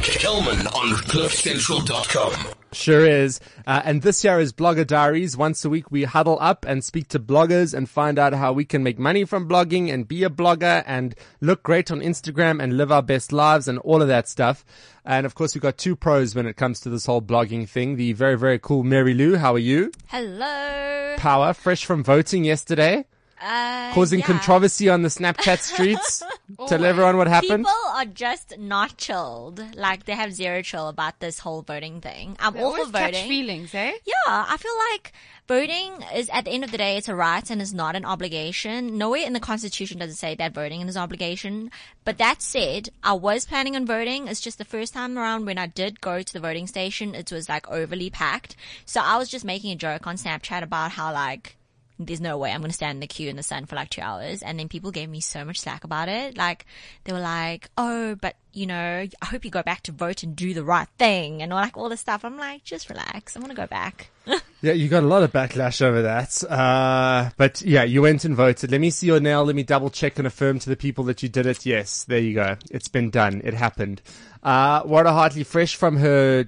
Kelman on CliffCentral.com. Sure is. And this year is Blogger Diaries. Once a week we huddle up and speak to bloggers and find out how we can make money from blogging and be a blogger and look great on Instagram and live our best lives and all of that stuff. And of course we've got two pros when it comes to this whole blogging thing. The very, very cool Mary Lou. How are you? Hello. Power, fresh from voting yesterday. Causing controversy on the Snapchat streets. Tell everyone what happened. People are just not chilled. Like, they have zero chill about this whole voting thing. I'm all for voting. Catch feelings, eh? Yeah, I feel like voting is, at the end of the day, it's a right and it's not an obligation. Nowhere in the Constitution does it say that voting is an obligation. But that said, I was planning on voting. It's just the first time around when I did go to the voting station, it was like overly packed. So I was just making a joke on Snapchat about how like, there's no way I'm going to stand in the queue in the sun for like 2 hours. And then people gave me so much slack about it. Like, they were like, oh, but you know, I hope you go back to vote and do the right thing and like all this stuff. I'm like, just relax. I want to go back. Yeah, you got a lot of backlash over that. But yeah, you went and voted. Let me see your nail. Let me double check and affirm to the people that you did it. Yes, there you go. It's been done. It happened. Warda Hartley, fresh from her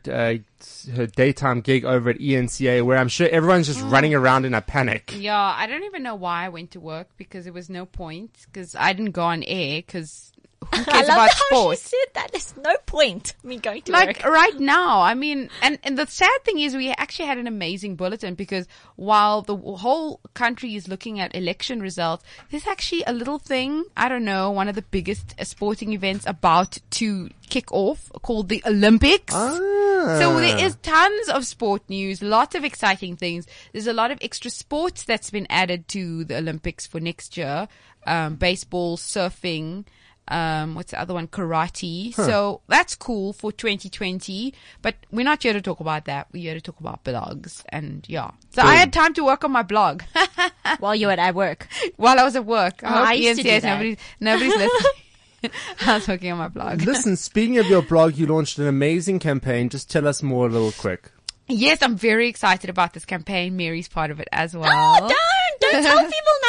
daytime gig over at ENCA, where I'm sure everyone's just running around in a panic. Yeah, I don't even know why I went to work because there was no point because I didn't go on air because who cares about sports? She said that there's no point me going to like work. right now. I mean, and the sad thing is we actually had an amazing bulletin because while the whole country is looking at election results, there's actually a little thing, I don't know, one of the biggest sporting events about to kick off called the Olympics. So there is tons of sport news, lots of exciting things. There's a lot of extra sports that's been added to the Olympics for next year. Baseball, surfing, what's the other one? Karate. So that's cool for 2020, but we're not here to talk about that. We're here to talk about blogs and yeah. So I had time to work on my blog. While you were at work. While I was at work. I used to do that. Nobody's listening. I was working on my blog. Listen, speaking of your blog, you launched an amazing campaign. Just tell us more a little quick. Yes, I'm very excited about this campaign. Mary's part of it as well. Oh, don't tell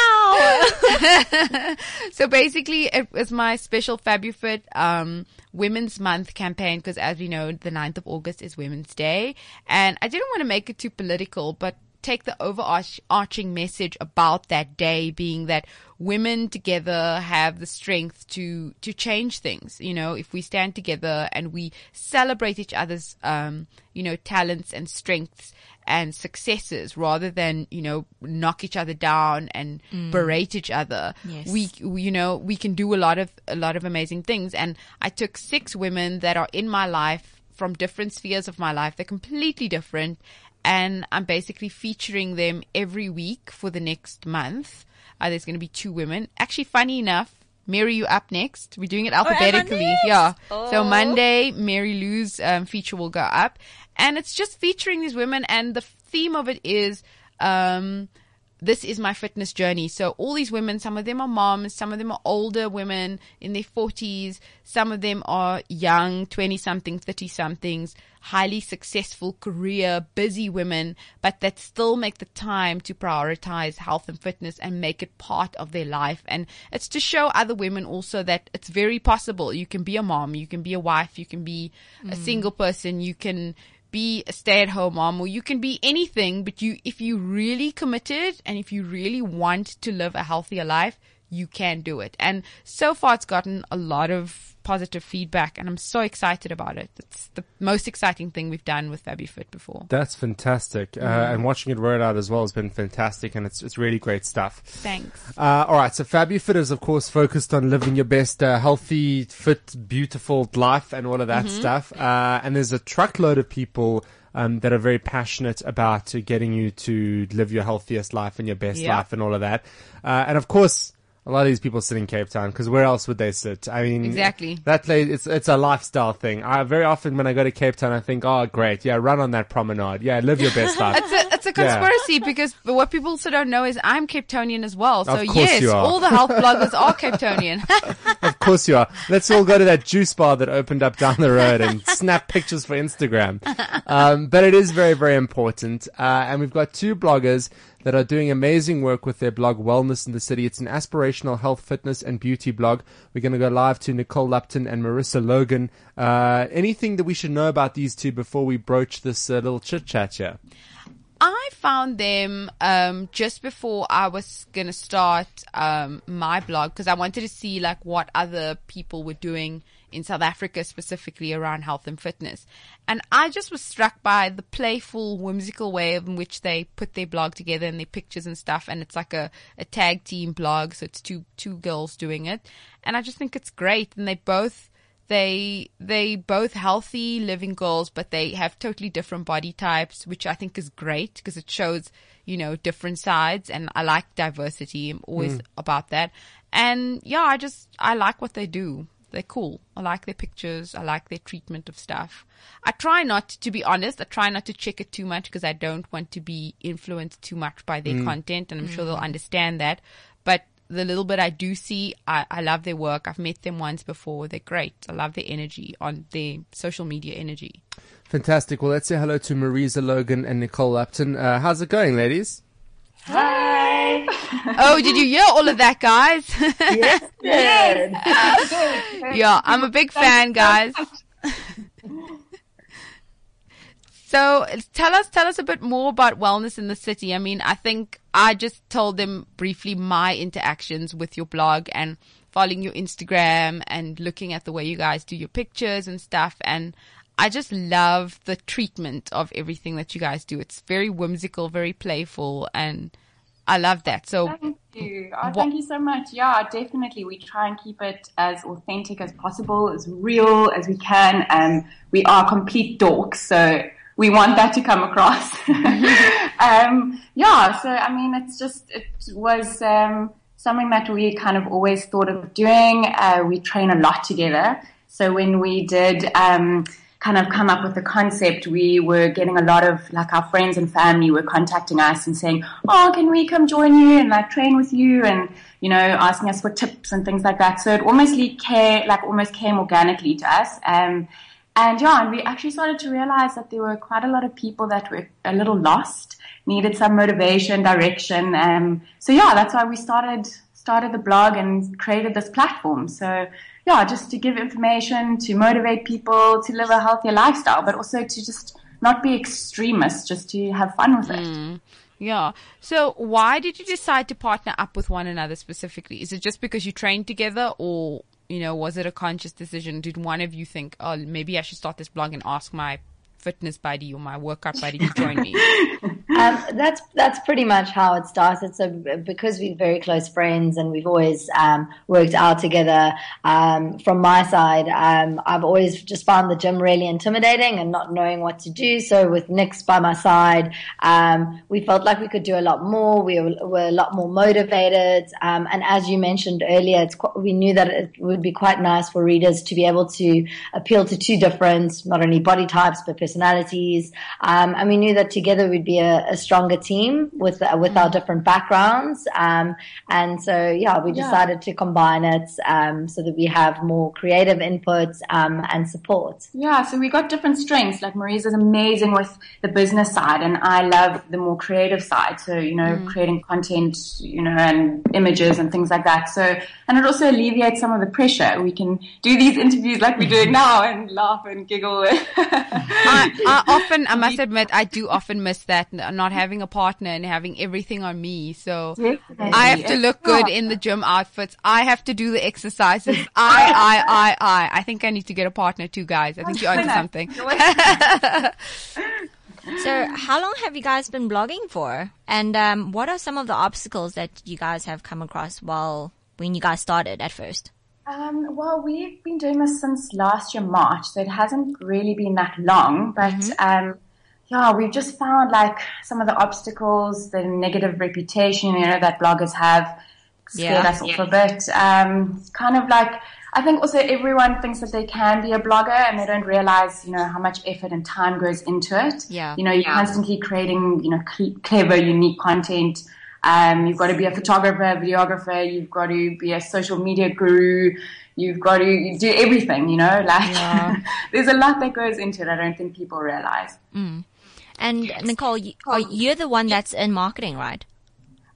people now. So basically, it was my special FabuFit Women's Month campaign because as we know, the 9th of August is Women's Day. And I didn't want to make it too political, but take the overarching message about that day being that women together have the strength to change things. You know, if we stand together and we celebrate each other's, talents and strengths and successes rather than, knock each other down and berate each other. Yes. We can do a lot of amazing things. And I took 6 women that are in my life from different spheres of my life. They're completely different. And I'm basically featuring them every week for the next month. There's going to be 2 women. Actually, funny enough, Mary, you up next. We're doing it alphabetically. Yeah. Oh. So Monday, Mary Lou's feature will go up. And it's just featuring these women. And the theme of it is, this is my fitness journey. So all these women, some of them are moms, some of them are older women in their 40s, some of them are young, 20-something, 30-somethings, highly successful career, busy women, but that still make the time to prioritize health and fitness and make it part of their life. And it's to show other women also that it's very possible. You can be a mom, you can be a wife, you can be a single person, you can be a stay-at-home mom, or you can be anything, but if you really committed and if you really want to live a healthier life, you can do it. And so far it's gotten a lot of positive feedback and I'm so excited about it. It's the most exciting thing we've done with FabuFit before. That's fantastic. And watching it roll out as well has been fantastic and it's really great stuff. Thanks. All right. So FabuFit is of course focused on living your best, healthy, fit, beautiful life and all of that stuff. And there's a truckload of people that are very passionate about getting you to live your healthiest life and your best life and all of that. And of course, a lot of these people sit in Cape Town because where else would they sit? I mean, exactly. That place, it's a lifestyle thing. Very often when I go to Cape Town, I think, oh, great. Yeah, run on that promenade. Yeah, live your best life. It's a conspiracy because what people also don't know is I'm Cape Townian as well. So of course yes, you are. All the health bloggers are Cape Townian. Of course you are. Let's all go to that juice bar that opened up down the road and snap pictures for Instagram. But it is very, very important. And we've got 2 bloggers that are doing amazing work with their blog, Wellness in the City. It's an aspirational health, fitness, and beauty blog. We're going to go live to Nicole Lupton and Marissa Logan. Anything that we should know about these two before we broach this little chit-chat here? I found them just before I was going to start my blog, because I wanted to see like what other people were doing in South Africa, specifically around health and fitness. And I just was struck by the playful, whimsical way in which they put their blog together and their pictures and stuff. And it's like a tag team blog, so it's two girls doing it. And I just think it's great. And they both healthy living girls, but they have totally different body types, which I think is great because it shows, different sides, and I like diversity. I'm always about that. And yeah, I like what they do. They're cool. I like their pictures. I like their treatment of stuff. I try not to be honest. I try not to check it too much because I don't want to be influenced too much by their content, and I'm sure they'll understand that. But the little bit I do see, I love their work. I've met them once before. They're great. I love their energy, on their social media energy. Fantastic. Well, let's say hello to Marissa Logan and Nicole Lupton. How's it going, ladies? Hi. Oh, did you hear all of that, guys? Yes. Yeah, I'm a big fan, guys. So tell us a bit more about Wellness in the City. I mean, I think I just told them briefly my interactions with your blog and following your Instagram and looking at the way you guys do your pictures and stuff. And I just love the treatment of everything that you guys do. It's very whimsical, very playful, and I love that. So thank you. Thank you so much. Yeah, definitely. We try and keep it as authentic as possible, as real as we can. We are complete dorks, so we want that to come across. So I mean, it was something that we kind of always thought of doing. We train a lot together. So when we did kind of come up with the concept, we were getting a lot of, like, our friends and family were contacting us and saying, oh, can we come join you and like train with you, and asking us for tips and things like that. So it almost came organically to us. And we actually started to realize that there were quite a lot of people that were a little lost, needed some motivation, direction. That's why we started the blog and created this platform. So just to give information, to motivate people to live a healthier lifestyle, but also to just not be extremists, just to have fun with it. Yeah. So why did you decide to partner up with one another specifically? Is it just because you trained together, or, was it a conscious decision? Did one of you think, oh, maybe I should start this blog and ask my fitness buddy or my workout buddy to join me? That's pretty much how it started. So because we're very close friends and we've always worked out together, from my side, I've always just found the gym really intimidating and not knowing what to do. So with Nick's by my side, we felt like we could do a lot more. We were a lot more motivated. And as you mentioned earlier, we knew that it would be quite nice for readers to be able to appeal to two different, not only body types, but personalities. And we knew that together we'd be a stronger team with our different backgrounds. And so, we decided to combine it so that we have more creative input and support. Yeah, so we got different strengths. Like Marissa's amazing with the business side, and I love the more creative side. So, creating content, and images and things like that. So, and it also alleviates some of the pressure. We can do these interviews like we're doing now and laugh and giggle. I must admit, I do often miss that, not having a partner and having everything on me. So definitely. I have to look good in the gym outfits. I have to do the exercises. I think I need to get a partner too, guys. I think you're onto something. So how long have you guys been blogging for? And what are some of the obstacles that you guys have come across when you guys started at first? Well, we've been doing this since last year, March, so it hasn't really been that long, but, we've just found like some of the obstacles, the negative reputation, that bloggers have scared us off a bit. Kind of like, I think also everyone thinks that they can be a blogger and they don't realize, how much effort and time goes into it. Yeah. You're constantly creating, clever, unique content. You've got to be a photographer, videographer, you've got to be a social media guru, you've got to do everything, there's a lot that goes into it. I don't think people realize. And Nicole, you're the one that's in marketing, right?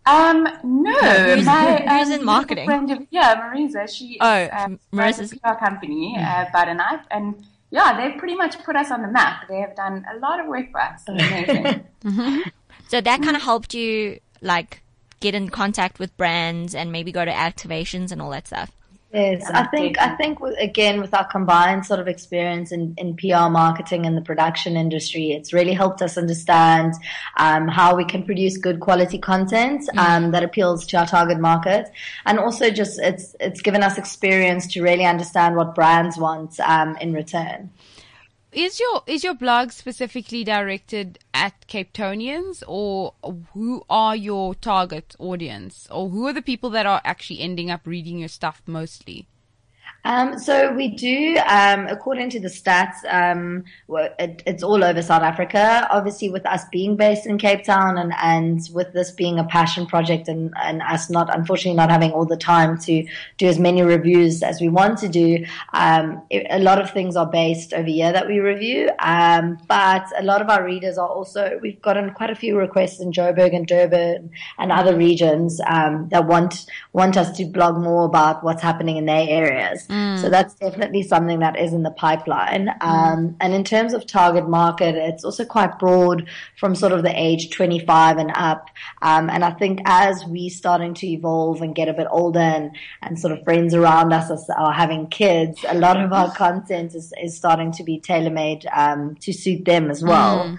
No. Who's in marketing? Marisa. She is Marisa's a PR company, Butternut, and they've pretty much put us on the map. They have done a lot of work for us. Amazing. So that kind of helped you, like, get in contact with brands and maybe go to activations and all that stuff. Yes, I think again, with our combined sort of experience in PR marketing and the production industry, it's really helped us understand how we can produce good quality content that appeals to our target market, and also just it's given us experience to really understand what brands want in return. Is your blog specifically directed at Cape Townians, or who are your target audience, or who are the people that are actually ending up reading your stuff mostly? So we do, according to the stats, it's all over South Africa. Obviously, with us being based in Cape Town and with this being a passion project and us unfortunately not having all the time to do as many reviews as we want to do, a lot of things are based over here that we review. But a lot of our readers are also, we've gotten quite a few requests in Joburg and Durban and other regions, that want us to blog more about what's happening in their areas. So that's definitely something that is in the pipeline. And in terms of target market, it's also quite broad from sort of the age 25 and up. And I think as we starting to evolve and get a bit older and sort of friends around us are having kids, a lot of our content is starting to be tailor-made to suit them as well.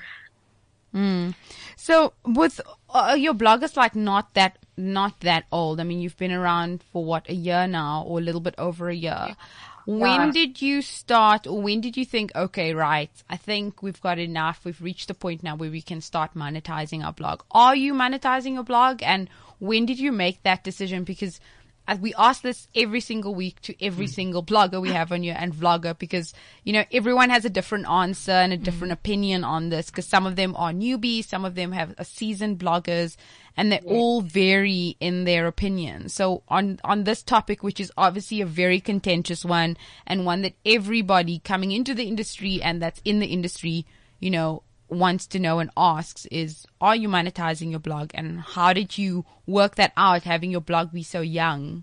So with your blog is like not that old. I mean, you've been around for what, a year now, or a little bit over a year. When did you start, or when did you think, okay, right, I think we've got enough. We've reached the point now where we can start monetizing our blog. Are you monetizing your blog? And when did you make that decision? Because we ask this every single week to every single blogger we have on here and vlogger, because, you know, everyone has a different answer and a different opinion on this, because some of them are newbies, some of them have seasoned bloggers, and they all vary in their opinion. So on this topic, which is obviously a very contentious one, and one that everybody coming into the industry and that's in the industry, you know, wants to know and asks is, are you monetizing your blog, and how did you work that out, having your blog be so young?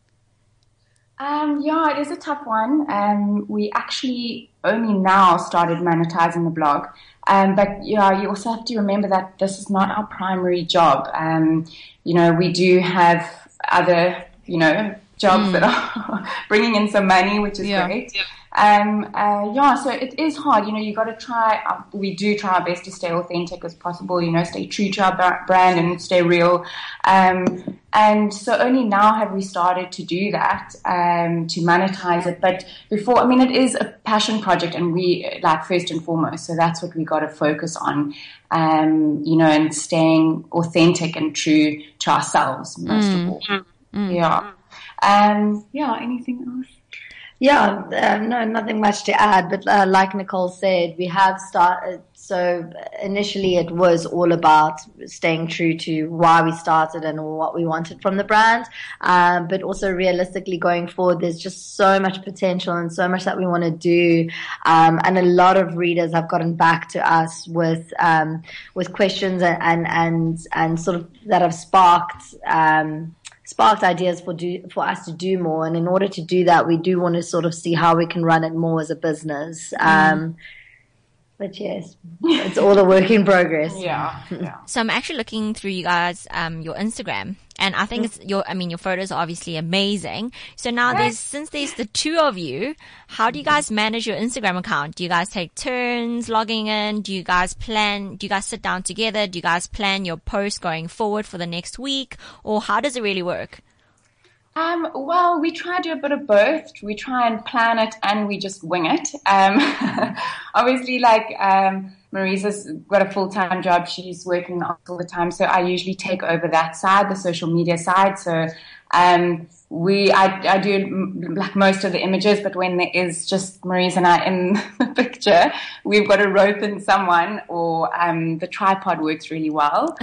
It is a tough one. We actually only now started monetizing the blog. But you also have to remember that this is not our primary job. We do have other, jobs that are bringing in some money, which is great. So it is hard. You got to try. We do try our best to stay authentic as possible. Stay true to our brand and stay real. And so only now have we started to do that, to monetize it. But before, it is a passion project, and we first and foremost. So that's what we got to focus on, and staying authentic and true to ourselves most of all. Anything else? No, nothing much to add, but like Nicole said, we have started. So initially it was all about staying true to why we started and what we wanted from the brand. But also realistically going forward, there's just so much potential and so much that we want to do. And a lot of readers have gotten back to us with questions and sort of that have sparked ideas for us to do more. And in order to do that, we do want to sort of see how we can run it more as a business. But yes, it's all a work in progress. So I'm actually looking through you guys, your Instagram, and I think your photos are obviously amazing. So now since there's the two of you, how do you guys manage your Instagram account? Do you guys take turns logging in? Do you guys sit down together? Do you guys plan your posts going forward for the next week, or how does it really work? Well, we try to do a bit of both. We try and plan it, and we just wing it. Obviously, Marisa's got a full-time job. She's working all the time. So I usually take over that side, the social media side. So, I do most of the images, but when there is just Marisa and I in the picture, we've got to rope in someone, or the tripod works really well.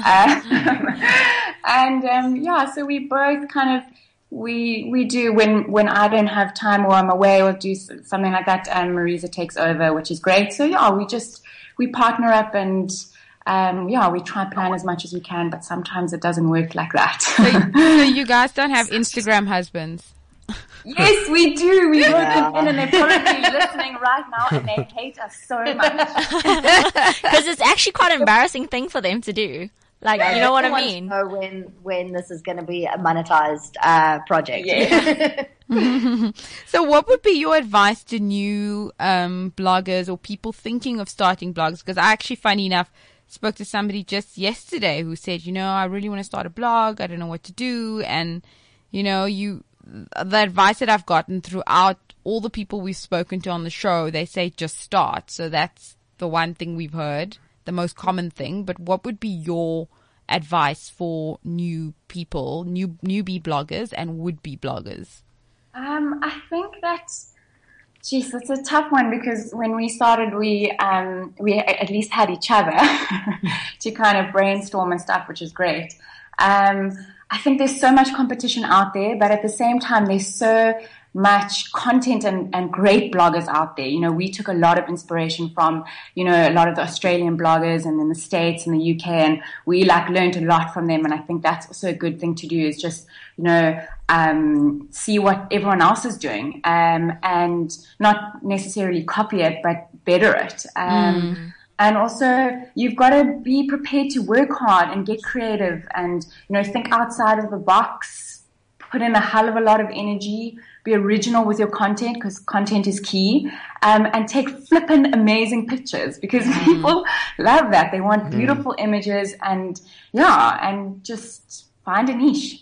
So we both kind of, we do when I don't have time or I'm away or do something like that, and Marisa takes over, which is great. So we partner up, and we try and plan as much as we can, but sometimes it doesn't work like that. So you guys don't have Instagram husbands? Yes, we do. We wrote them in, and they're probably listening right now, and they hate us so much. Because it's actually quite an embarrassing thing for them to do. Like, you know what I mean? Know when this is going to be a monetized project. Yeah. So what would be your advice to new bloggers or people thinking of starting blogs? Because I actually, funny enough, spoke to somebody just yesterday who said, I really want to start a blog. I don't know what to do. And, the advice that I've gotten throughout all the people we've spoken to on the show, they say just start. So that's the one thing we've heard, the most common thing. But what would be your advice for new people, newbie bloggers and would-be bloggers? I think that's it's a tough one, because when we started, we at least had each other to kind of brainstorm and stuff, which is great. I think there's so much competition out there, but at the same time, there's so much content and great bloggers out there. We took a lot of inspiration from, a lot of the Australian bloggers and in the States and the UK, and we learned a lot from them. And I think that's also a good thing to do, is just, see what everyone else is doing, and not necessarily copy it, but better it. And also, you've got to be prepared to work hard and get creative and, think outside of the box, put in a hell of a lot of energy, be original with your content, because content is key, and take flippin' amazing pictures, because people love that. They want beautiful images, and just find a niche.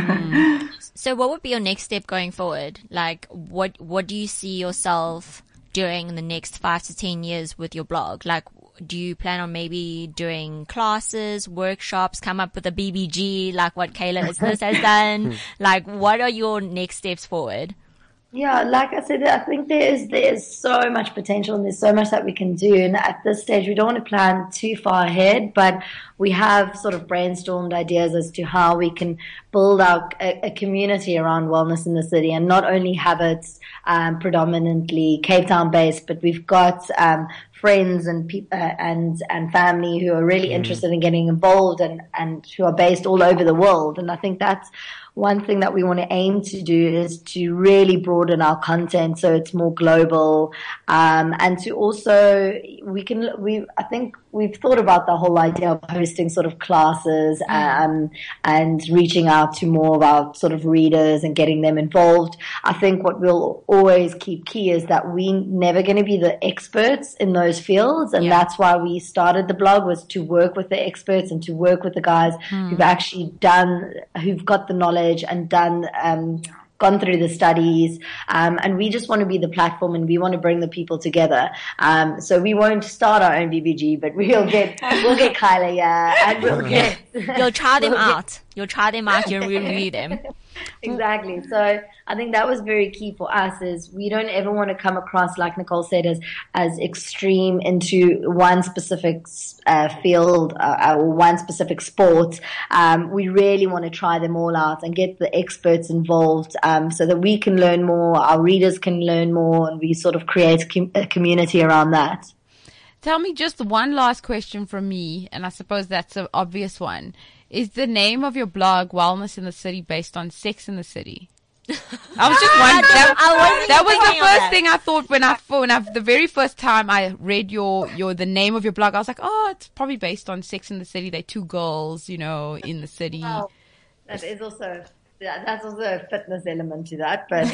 So what would be your next step going forward? Like, what do you see yourself doing in the next 5 to 10 years with your blog? Like, do you plan on maybe doing classes, workshops, come up with a BBG like what Kayla Ismas has done? Like, what are your next steps forward? Yeah, like I said, I think there's so much potential and there's so much that we can do. And at this stage, we don't want to plan too far ahead, but we have sort of brainstormed ideas as to how we can build out a community around wellness in the city, and not only have it predominantly Cape Town based, but we've got friends and and family who are really interested in getting involved and who are based all over the world. And I think that's one thing that we want to aim to do, is to really broaden our content so it's more global, and to also I think we've thought about the whole idea of hosting sort of classes and reaching out to more of our sort of readers and getting them involved. I think what we'll always keep key is that we're never going to be the experts in those fields, and that's why we started the blog, was to work with the experts and to work with the guys who've actually who've got the knowledge and gone through the studies, and we just want to be the platform, and we want to bring the people together. So we won't start our own BBG, but we'll get Kyla, and we'll get. You'll try them out. You'll try them out. You'll review them. Exactly. So I think that was very key for us, is we don't ever want to come across, like Nicole said, as extreme into one specific field or one specific sport. We really want to try them all out and get the experts involved, so that we can learn more, our readers can learn more, and we sort of create a community around that. Tell me just one last question from me, and I suppose that's an obvious one. Is the name of your blog Wellness in the City based on Sex in the City? I was just wondering. That was the first thing I thought when the very first time I read the name of your blog. I was like, oh, it's probably based on Sex in the City. They're two girls, in the city. Well, that's also a fitness element to that, but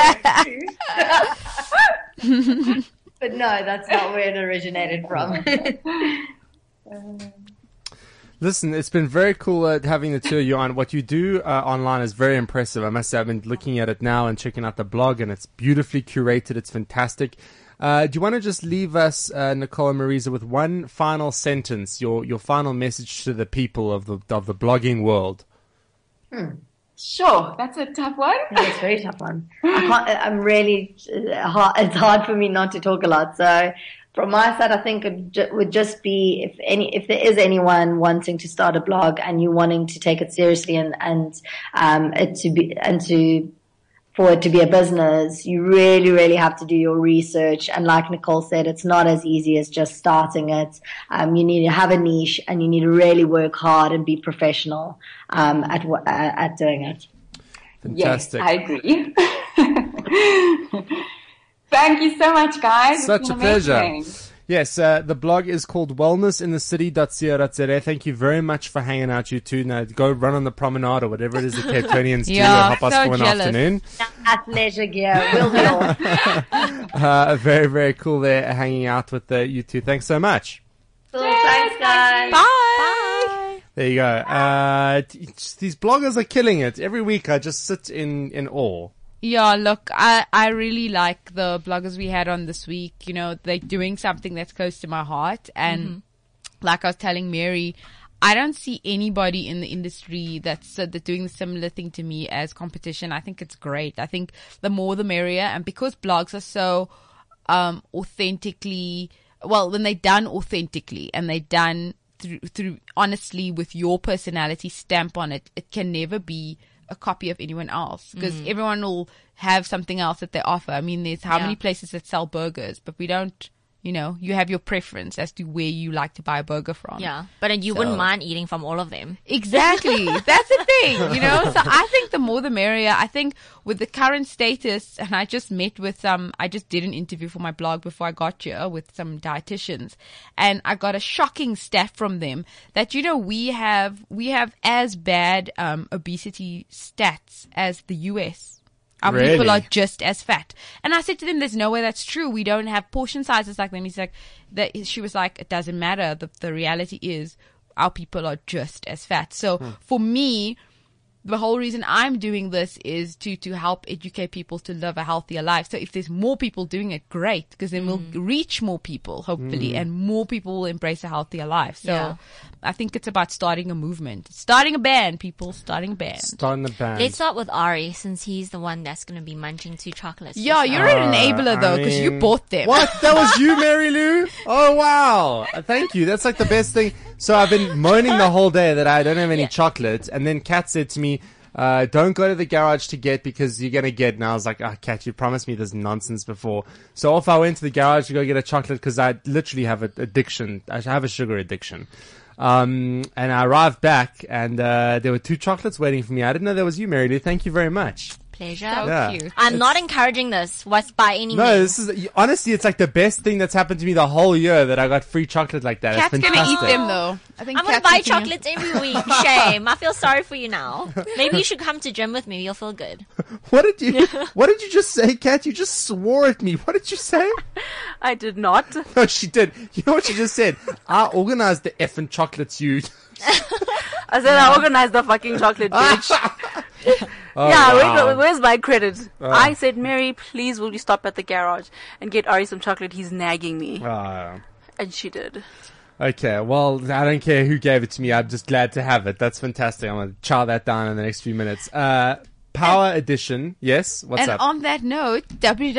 but no, that's not where it originated from. Listen, it's been very cool having the two of you on. What you do online is very impressive. I must say, I've been looking at it now and checking out the blog, and it's beautifully curated. It's fantastic. Do you want to just leave us, Nicole and Marisa, with one final sentence, your final message to the people of the blogging world? Sure, that's a tough one. That's a very tough one. It's hard for me not to talk a lot. So from my side, I think it would just be, if there is anyone wanting to start a blog and you wanting to take it seriously and to for it to be a business, you really, really have to do your research. And like Nicole said, it's not as easy as just starting it. You need to have a niche, and you need to really work hard and be professional at doing it. Fantastic. Yes, I agree. Thank you so much, guys. Such a pleasure. Yes, the blog is called wellnessinthecity.co.za. Thank you very much for hanging out, you two. Now go run on the promenade or whatever it is the Cape Townians do at 4:30 afternoon. At leisure gear. We'll be all. Very, very cool there hanging out with you two. Thanks so much. Cool. Thanks, guys. Bye. There you go. These bloggers are killing it. Every week I just sit in awe. Yeah, look, I really like the bloggers we had on this week. You know, they're doing something that's close to my heart. And like I was telling Mary, I don't see anybody in the industry that's doing the similar thing to me as competition. I think it's great. I think the more the merrier. And because blogs are so authentically, well, when they're done authentically and they're done through honestly with your personality stamp on it, it can never be a copy of anyone else, because everyone will have something else that they offer. I mean, there's how many places that sell burgers, but we don't, you know, you have your preference as to where you like to buy a burger from. Yeah, but you wouldn't mind eating from all of them. Exactly. That's the thing, you know. So I think the more the merrier. I think with the current status, and I just met with I just did an interview for my blog before I got here with some dietitians, and I got a shocking stat from them that, you know, we have as bad obesity stats as the US. Our Really? people are just as fat. And I said to them, there's no way that's true. We don't have portion sizes like them. He's like, she was like, it doesn't matter. The reality is our people are just as fat. So for me, the whole reason I'm doing this is to help educate people to live a healthier life. So if there's more people doing it, great, because then we'll reach more people, hopefully, and more people will embrace a healthier life. So I think it's about starting a movement. Starting a band, people. Starting a band. Starting the band. Let's start with Ari, since he's the one that's going to be munching 2 chocolates. Yeah, you're an enabler, though, because you bought them. What? That was you, Mary Lou? Oh, wow. Thank you. That's like the best thing. So I've been moaning the whole day that I don't have any chocolate. And then Kat said to me, don't go to the garage to get, because you're going to get. And I was like, Kat, you promised me this nonsense before. So off I went to the garage to go get a chocolate, because I literally have an addiction. I have a sugar addiction. And I arrived back, and there were 2 chocolates waiting for me. I didn't know that was you, Mary Lou. Thank you very much. Pleasure. So Yeah. cute. I'm not encouraging this by any means. No, this is honestly, it's like the best thing that's happened to me the whole year, that I got free chocolate like that. Kat's it's going fantastic. to eat them, though. I think I'm going to Kat's buy eating them. chocolates every week. Shame. I feel sorry for you now. Maybe you should come to gym with me. You'll feel good. What did you just say, Kat? You just swore at me. What did you say? I did not. No, she did. You know what she just said? I organized the effing chocolates, you. I said I organized the fucking chocolate, bitch. wow. Where's my credit? I said, Mary, please will you stop at the garage and get Ari some chocolate? He's nagging me. And she did. Okay, well, I don't care who gave it to me. I'm just glad to have it. That's fantastic. I'm going to chow that down in the next few minutes. Power Edition. Yes, what's And up? on that note,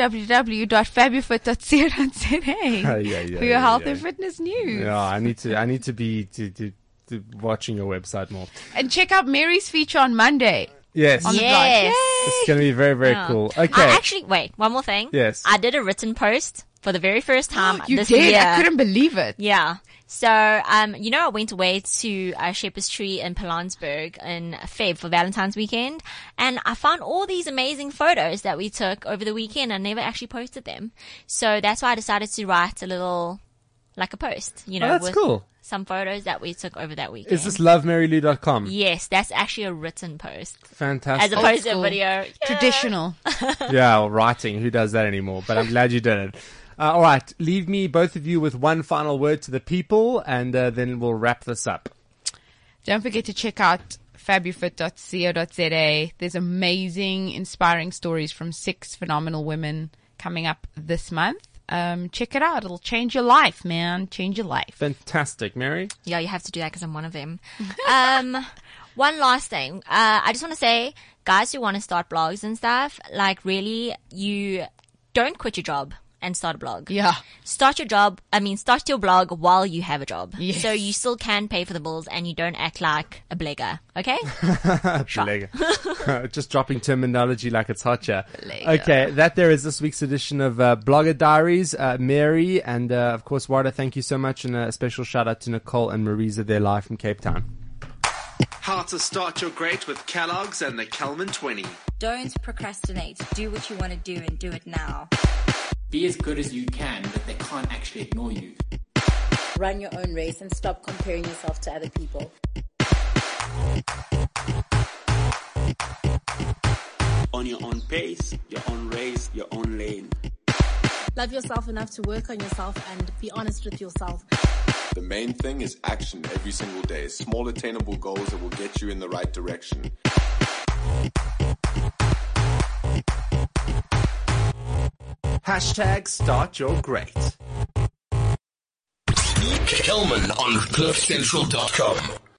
www.fabufit.co.za for your health and fitness news. Yeah, I need to be to watching your website more. And check out Mary's feature on Monday. Yes. On the blog. Yes. It's going to be very, very Yeah. cool. I Okay. actually, wait, one more thing. Yes. I did a written post for the very first time You this did? year. I couldn't believe it. Yeah. So, you know, I went away to Shepherd's Tree in Pilanesberg in Feb for Valentine's weekend, and I found all these amazing photos that we took over the weekend and never actually posted them. So that's why I decided to write a little, like a post, you know, that's with cool. some photos that we took over that weekend. Is this lovemarylou.com? Yes, that's actually a written post. Fantastic. As opposed to a school. video. Yeah. Traditional. Yeah, well, writing. Who does that anymore? But I'm glad you did it. All right. Leave me, both of you, with one final word to the people, and then we'll wrap this up. Don't forget to check out fabufit.co.za. There's amazing, inspiring stories from 6 phenomenal women coming up this month. Check it out. It'll change your life, man. Change your life. Fantastic. Mary? Yeah, you have to do that because I'm one of them. One last thing. I just want to say, guys who want to start blogs and stuff, like really, you don't quit your job. and start a blog. Yeah. Start your blog while you have a job. Yes. So you still can pay for the bills and you don't act like a blagger. Okay? Blagger. Just dropping terminology like it's hot, yeah. Blagger. Okay, that there is this week's edition of Blogger Diaries. Mary and, of course, Warda, thank you so much. And a special shout out to Nicole and Marisa. They're live from Cape Town. How to start your great with Kellogg's and the Kelman 20. Don't procrastinate. Do what you want to do and do it now. Be as good as you can, but they can't actually ignore you. Run your own race and stop comparing yourself to other people. On your own pace, your own race, your own lane. Love yourself enough to work on yourself and be honest with yourself. The main thing is action every single day. Small attainable goals that will get you in the right direction. Hashtag start your great. Kelman on CliffCentral.com.